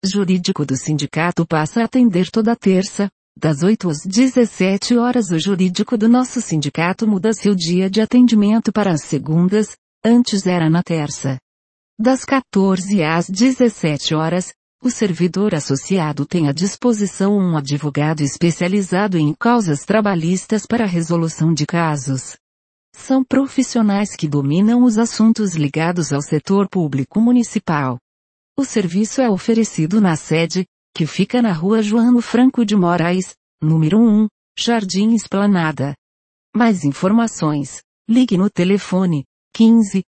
jurídico do sindicato passa a atender toda terça, das 8 às 17 horas. O jurídico do nosso sindicato muda seu dia de atendimento para as segundas, antes era na terça. Das 14 às 17 horas, o servidor associado tem à disposição um advogado especializado em causas trabalhistas para a resolução de casos. São profissionais que dominam os assuntos ligados ao setor público municipal. O serviço é oferecido na sede, que fica na Rua João Franco de Moraes, número 1, Jardim Esplanada. Mais informações, ligue no telefone 15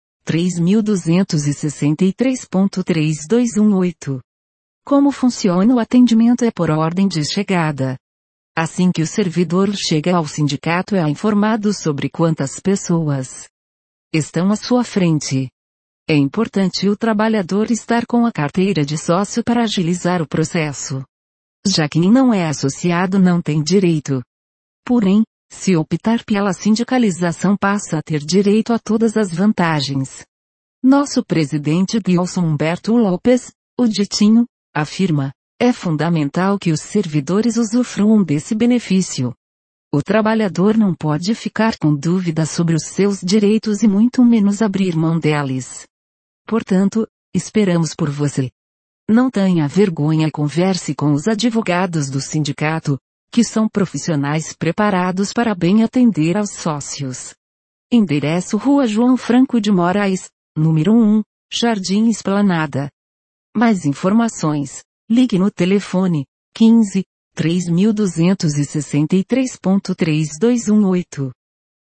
3263.3218. Como funciona o atendimento é por ordem de chegada. Assim que o servidor chega ao sindicato é informado sobre quantas pessoas estão à sua frente. É importante o trabalhador estar com a carteira de sócio para agilizar o processo. Já quem não é associado não tem direito. Porém, se optar pela sindicalização passa a ter direito a todas as vantagens. Nosso presidente Gilson Humberto Lopes, o Ditinho, afirma: é fundamental que os servidores usufruam desse benefício. O trabalhador não pode ficar com dúvidas sobre os seus direitos e muito menos abrir mão deles. Portanto, esperamos por você. Não tenha vergonha e converse com os advogados do sindicato, que são profissionais preparados para bem atender aos sócios. Endereço: Rua João Franco de Moraes, número 1, Jardim Esplanada. Mais informações, ligue no telefone 15 3263.3218.